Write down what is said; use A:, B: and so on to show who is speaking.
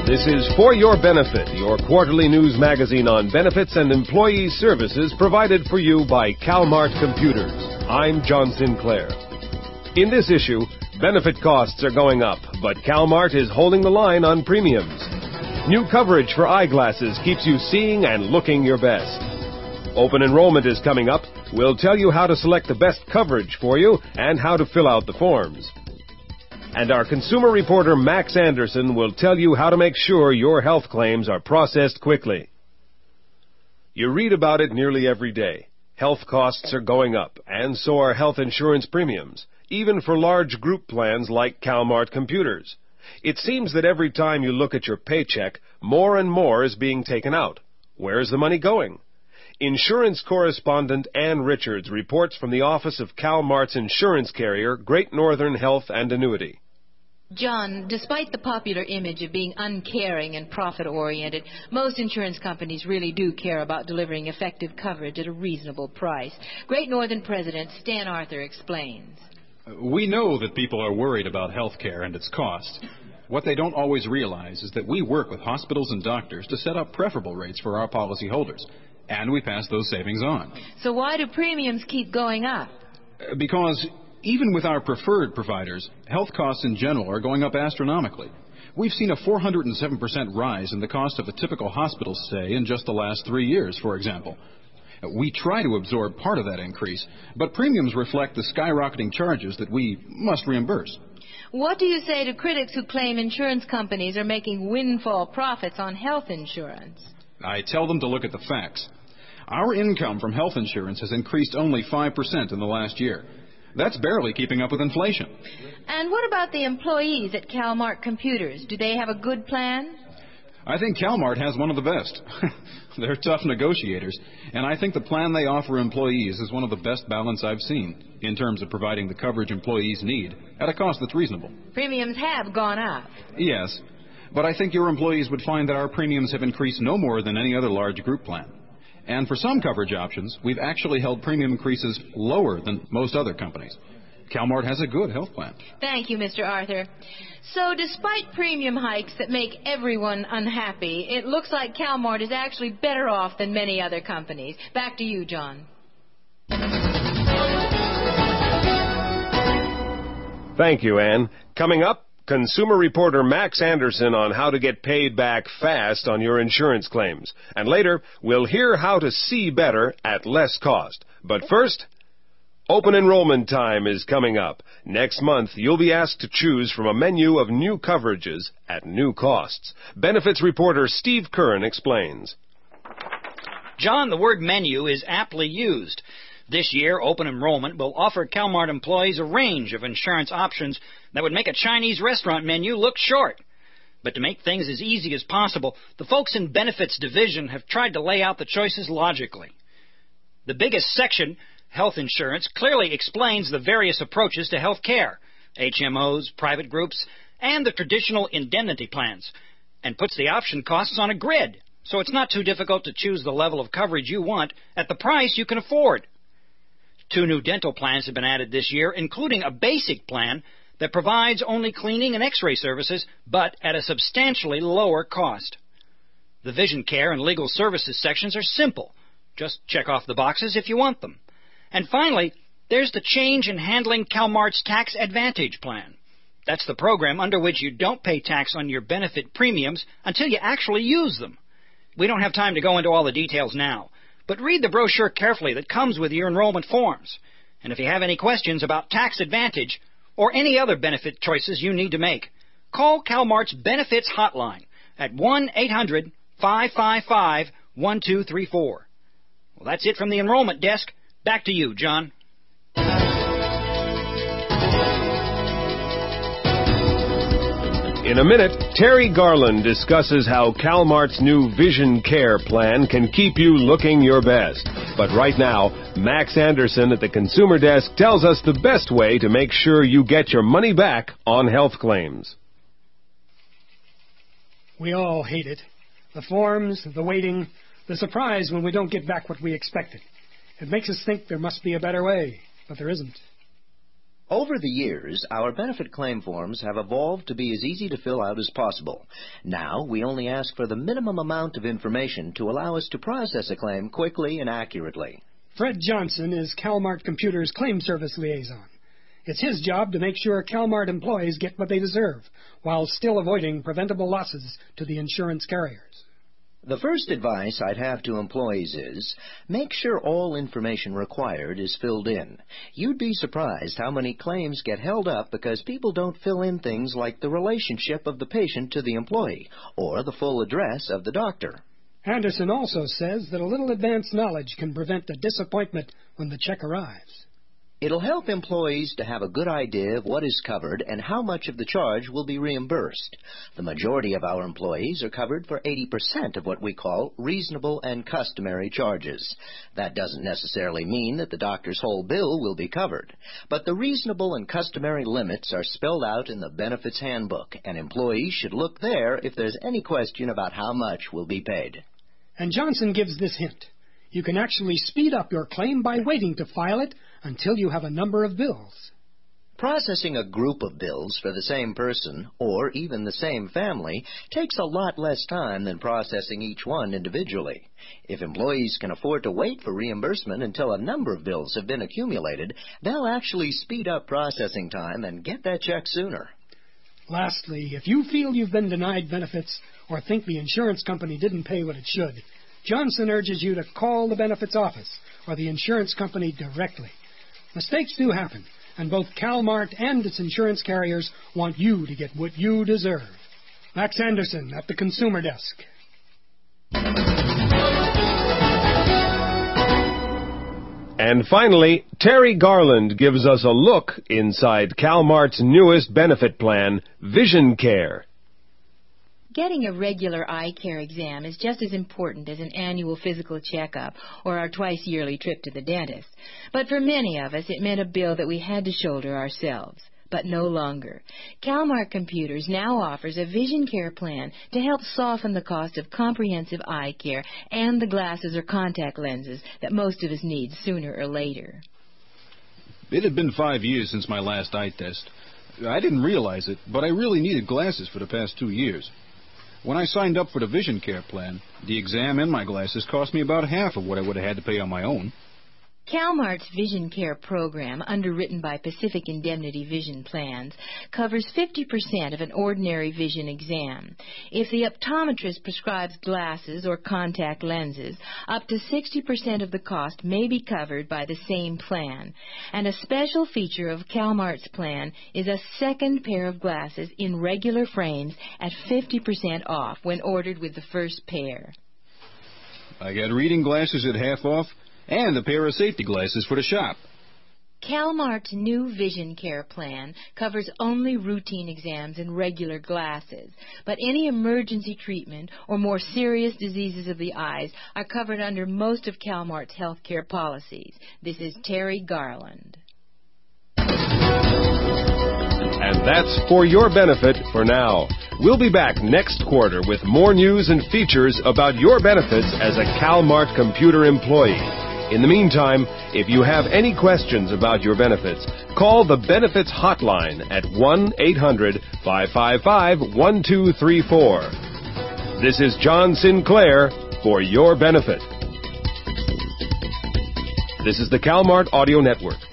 A: This is For Your Benefit, your quarterly news magazine on benefits and employee services provided for you by CalMart Computers. I'm John Sinclair. In this issue, benefit costs are going up, but CalMart is holding the line on premiums. New coverage for eyeglasses keeps you seeing and looking your best. Open enrollment is coming up. We'll tell you how to select the best coverage for you and how to fill out the forms. And our consumer reporter Max Anderson will tell you how to make sure your health claims are processed quickly. You read about it nearly every day. Health costs are going up, and so are health insurance premiums, even for large group plans like CalMart Computers. It seems that every time you look at your paycheck, more and more is being taken out. Where is the money going? Insurance correspondent Ann Richards reports from the office of CalMart's insurance carrier, Great Northern Health and Annuity.
B: John, despite the popular image of being uncaring and profit-oriented, most insurance companies really do care about delivering effective coverage at a reasonable price. Great Northern President Stan Arthur explains.
C: We know that people are worried about health care and its cost. What they don't always realize is that we work with hospitals and doctors to set up preferable rates for our policyholders, and we pass those savings on.
B: So why do premiums keep going up?
C: Because even with our preferred providers, health costs in general are going up astronomically. We've seen a 407% rise in the cost of a typical hospital stay in just the last 3 years, for example. We try to absorb part of that increase, but premiums reflect the skyrocketing charges that we must reimburse.
B: What do you say to critics who claim insurance companies are making windfall profits on health insurance?
C: I tell them to look at the facts. Our income from health insurance has increased only 5% in the last year. That's barely keeping up with inflation.
B: And what about the employees at CalMart Computers? Do they have a good plan?
C: I think CalMart has one of the best. They're tough negotiators, and I think the plan they offer employees is one of the best balance I've seen in terms of providing the coverage employees need at a cost that's reasonable.
B: Premiums have gone up.
C: Yes, but I think your employees would find that our premiums have increased no more than any other large group plan. And for some coverage options, we've actually held premium increases lower than most other companies. CalMart has a good health plan.
B: Thank you, Mr. Arthur. So despite premium hikes that make everyone unhappy, it looks like CalMart is actually better off than many other companies. Back to you, John.
A: Thank you, Ann. Coming up, consumer reporter Max Anderson on how to get paid back fast on your insurance claims. And later, we'll hear how to see better at less cost. But first, open enrollment time is coming up. Next month, you'll be asked to choose from a menu of new coverages at new costs. Benefits reporter Steve Curran explains.
D: John, the word menu is aptly used. This year, open enrollment will offer CalMart employees a range of insurance options that would make a Chinese restaurant menu look short. But to make things as easy as possible, the folks in Benefits Division have tried to lay out the choices logically. The biggest section, health insurance, clearly explains the various approaches to health care, HMOs, private groups, and the traditional indemnity plans, and puts the option costs on a grid, so it's not too difficult to choose the level of coverage you want at the price you can afford. 2 new dental plans have been added this year, including a basic plan that provides only cleaning and x-ray services, but at a substantially lower cost. The vision care and legal services sections are simple. Just check off the boxes if you want them. And finally, there's the change in handling CalMart's Tax Advantage plan. That's the program under which you don't pay tax on your benefit premiums until you actually use them. We don't have time to go into all the details now, but read the brochure carefully that comes with your enrollment forms. And if you have any questions about Tax Advantage or any other benefit choices you need to make, call CalMart's Benefits Hotline at 1-800-555-1234. Well, that's it from the enrollment desk. Back to you, John.
A: In a minute, Terry Garland discusses how CalMart's new Vision Care plan can keep you looking your best. But right now, Max Anderson at the Consumer Desk tells us the best way to make sure you get your money back on health claims.
E: We all hate it. The forms, the waiting, the surprise when we don't get back what we expected. It makes us think there must be a better way, but there isn't.
F: Over the years, our benefit claim forms have evolved to be as easy to fill out as possible. Now, we only ask for the minimum amount of information to allow us to process a claim quickly and accurately.
E: Fred Johnson is CalMart Computer's claim service liaison. It's his job to make sure CalMart employees get what they deserve, while still avoiding preventable losses to the insurance carriers.
F: The first advice I'd have to employees is, make sure all information required is filled in. You'd be surprised how many claims get held up because people don't fill in things like the relationship of the patient to the employee, or the full address of the doctor.
E: Anderson also says that a little advance knowledge can prevent a disappointment when the check arrives.
F: It'll help employees to have a good idea of what is covered and how much of the charge will be reimbursed. The majority of our employees are covered for 80% of what we call reasonable and customary charges. That doesn't necessarily mean that the doctor's whole bill will be covered, but the reasonable and customary limits are spelled out in the benefits handbook, and employees should look there if there's any question about how much will be paid.
E: And Johnson gives this hint. You can actually speed up your claim by waiting to file it until you have a number of bills.
F: Processing a group of bills for the same person, or even the same family, takes a lot less time than processing each one individually. If employees can afford to wait for reimbursement until a number of bills have been accumulated, they'll actually speed up processing time and get that check sooner.
E: Lastly, if you feel you've been denied benefits or think the insurance company didn't pay what it should, Johnson urges you to call the benefits office or the insurance company directly. Mistakes do happen, and both CalMart and its insurance carriers want you to get what you deserve. Max Anderson at the Consumer Desk.
A: And finally, Terry Garland gives us a look inside CalMart's newest benefit plan, Vision Care.
B: Getting a regular eye care exam is just as important as an annual physical checkup or our twice-yearly trip to the dentist. But for many of us, it meant a bill that we had to shoulder ourselves. But no longer. CalMart Computers now offers a Vision Care plan to help soften the cost of comprehensive eye care and the glasses or contact lenses that most of us need sooner or later.
C: It had been 5 years since my last eye test. I didn't realize it, but I really needed glasses for the past 2 years. When I signed up for the Vision Care plan, the exam and my glasses cost me about half of what I would have had to pay on my own.
B: CalMart's Vision Care program, underwritten by Pacific Indemnity Vision Plans, covers 50% of an ordinary vision exam. If the optometrist prescribes glasses or contact lenses, up to 60% of the cost may be covered by the same plan. And a special feature of CalMart's plan is a second pair of glasses in regular frames at 50% off when ordered with the first pair.
C: I got reading glasses at half off, and a pair of safety glasses for the shop.
B: CalMart's new Vision Care plan covers only routine exams and regular glasses, but any emergency treatment or more serious diseases of the eyes are covered under most of CalMart's health care policies. This is Terry Garland.
A: And that's for your benefit for now. We'll be back next quarter with more news and features about your benefits as a CalMart Computer employee. In the meantime, if you have any questions about your benefits, call the Benefits Hotline at 1-800-555-1234. This is John Sinclair for your benefit. This is the CalMart Audio Network.